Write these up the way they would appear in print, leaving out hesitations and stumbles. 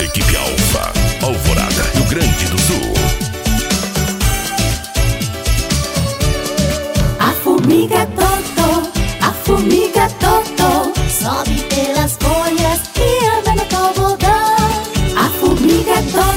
Equipe Alfa, Alvorada, Rio Grande do Sul. A formiga Totô, sobe pelas folhas e anda no tobogã. A formiga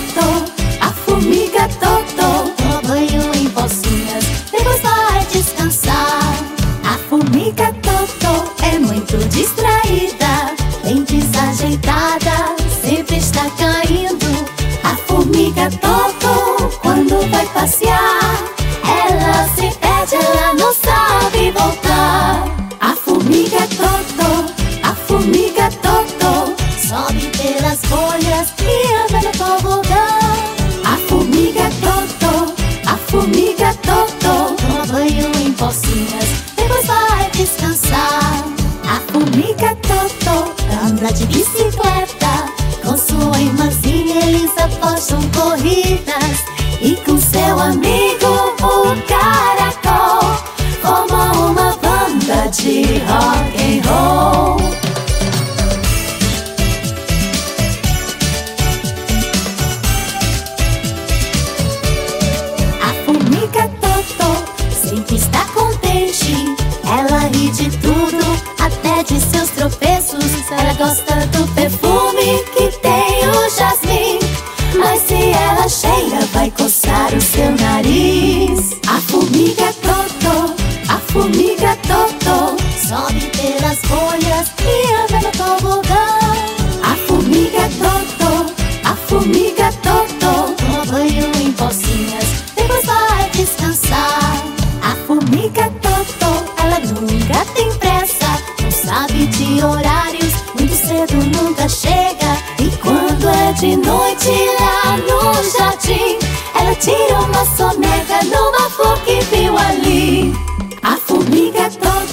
Totô, toma banho em pocinhas, depois vai descansar. A formiga Totô é muito distraída, bem desajeitada, sempre está caindo. A formiga Totô, quando vai passear, ela se perde, ela não sabe voltar. A formiga Totô, sobe pelas folhas e anda no tobogã. A formiga Totô, toma banho em pocinhas, depois vai descansar. A formiga Totô anda de bicicleta, com sua irmãzinha eles apostam corridas. E com seu amigo o caracol, formam uma banda de rock and roll. A formiga Totô sempre está contente, ela ri de tudo, até de seus tropeços. Ela gosta do perfume que tem o jasmim, mas se ela cheira, vai coçar o seu nariz. A formiga Totô, sobe pelas folhas e anda no tobogã. A formiga Totô, toma banho em pocinhas, depois vai descansar. A formiga Totô, ela nunca tem pressa, não sabe de horários, muito cedo nunca chega. E quando é de noite lá no jardim, ela tira uma soneca numa flor que viu ali. A formiga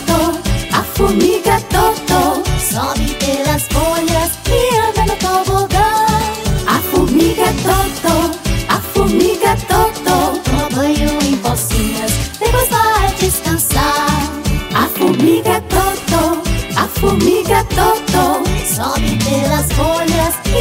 Totô, sobe pelas folhas e anda no tobogã. A formiga Totô, toma banho em pocinhas, depois vai descansar. A formiga Totô, sobe pelas folhas e